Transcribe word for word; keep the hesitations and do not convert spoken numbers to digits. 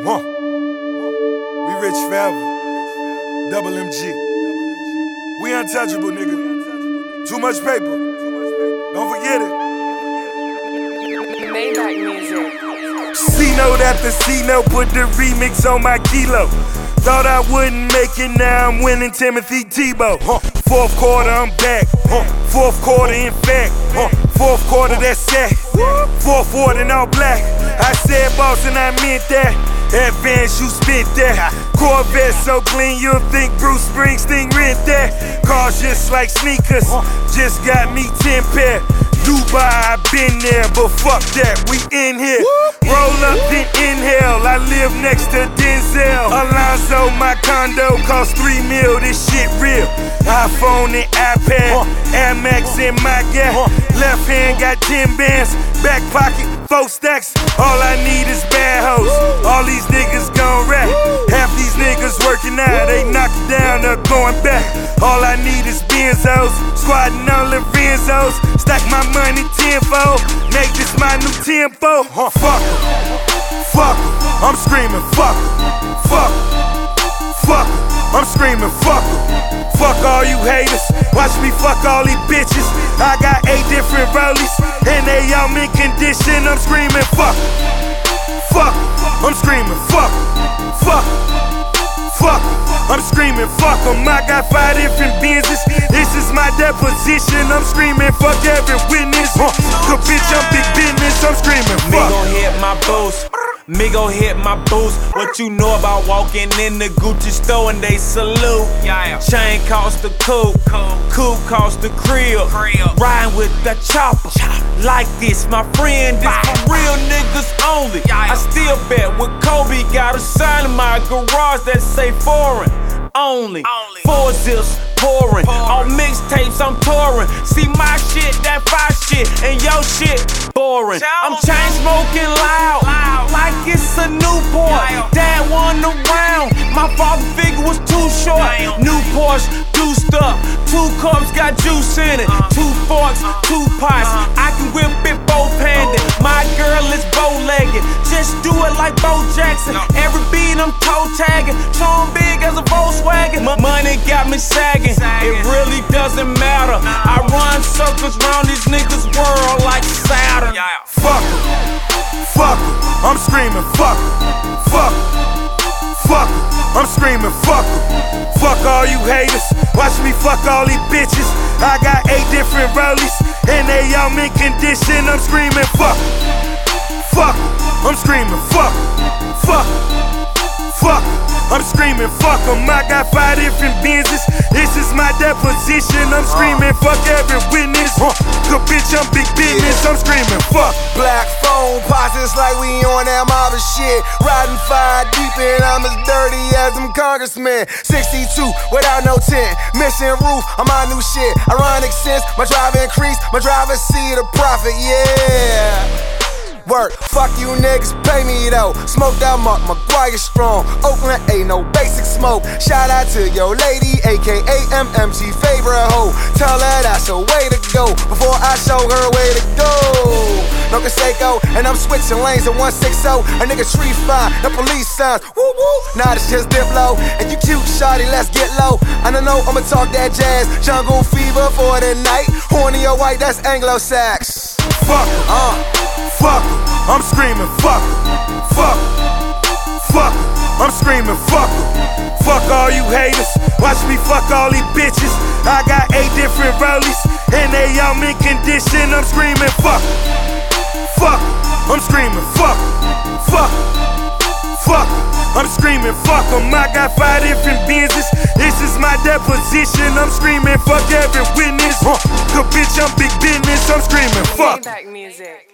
Huh. We rich forever. Double M G. We untouchable, nigga. Too much paper. Don't forget it. Maybach music. C-note after C-note, put the remix on my kilo. Thought I wouldn't make it, now I'm winning Timothy Tebow. Huh. Fourth quarter, I'm back. Huh. Fourth quarter, in fact. Huh. Fourth quarter, that's sack. Fourth quarter, in all black. I said boss and I meant that. Advance, you spent that. Corvette so clean, you'll think Bruce Springsteen rent that. Cars just like sneakers, just got me ten pair. Dubai, I been there, but fuck that, we in here. Roll up, then inhale, I live next to Denzel. Alonzo, my condo cost three mil, this shit real. iPhone and iPad, Air Max in my gap. Left hand got ten bands, back pocket, four stacks. All I need is bad hoes, all these niggas gon' rap. Half these niggas working out, they knock it down, they're going back. All I need is Benzos, squatting on Lorenzos. Stack my money tenfold, make this my new tempo. Huh. Fuck em, fuck em, I'm screaming fuck em, fuck em, fuck em, I'm screaming fuck em. Fuck all you haters, watch me fuck all these bitches. I got eight different rollies, and they all mint condition. I'm screaming fuck em, fuck em, I'm screaming fuck em, fuck em, fuck em. I'm screaming fuck em, I got five different Benzes. This is my deposition, I'm screaming fuck every witness. Huh. Cause bitch, I'm big business, I'm screaming fuck. Me gon' hit my boost, me gon' hit my boost. What you know about walking in the Gucci store and they salute? Yeah. Chain cost the coupe, coupe cost the crib. Riding with the chopper, like this, my friend, this for real niggas only. I still bet with Kobe, got a sign in my garage that say foreign only. Four zips pouring, on mixtapes I'm touring. See my shit, that fire shit, and your shit boring. I'm chain smoking loud, like it's a Newport. Dad wasn't around, my father figure was too short. New Porsche, juiced up, two cups got juice in it. Two forks, two pots, I can whip it both handed. My girl is bow-legged, just do it like Bo Jackson. Every beat I'm toe tagging, so I'm big as a Volkswagen. Money got me sagging, it really doesn't matter. I run circles round these niggas' world like Saturn. Fuck em, fuck em, I'm screaming fuck em, fuck em, fuck em, I'm screaming fuck em. Fuck all you haters, watch me fuck all these bitches. I got eight different rollies, and they all mint condition. I'm screaming fuck em, fuck em, I'm screaming fuck em, fuck em, fuck em. I'm screaming fuck em, I got five different Benzes. This is my deposition, I'm screaming fuck every witness. Huh. Cause bitch, I'm big business, I'm screaming fuck. Black phone pockets like we on that mob of shit. Riding five deep and I'm as dirty as them congressmen. sixty-two without no tent, missing roof on my new shit. Ironic sense, my drive increased, my driver see the profit, yeah. Work, fuck you niggas, pay me though. Smoked out Mark McGuire strong. Oakland ain't no basic smoke. Shout out to your lady, aka M M G favorite hoe. Tell her that's a way to go before I show her way to go. No Conseco, and I'm switching lanes at one sixty. A nigga tree fine, the police signs. Woo woo. Nah, this shit's dip low. And you cute, shawty, let's get low. I don't know, I'ma talk that jazz. Jungle fever for the night. Horny or white, that's Anglo-Sax. Fuck em, uh, fuck em, I'm screaming fuck em, fuck em, fuck em, I'm screaming fuck em. Fuck all you haters, watch me fuck all these bitches. I got eight different rollies, and they all mint condition. I'm screaming fuck em, fuck em, I'm screaming fuck em, fuck em, fuck em, I'm screaming fuck em. I got five different Benzes. This is my deposition, I'm screaming fuck every witness. Huh. Cause bitch, I'm big business, I'm screaming fuck. Maybach music.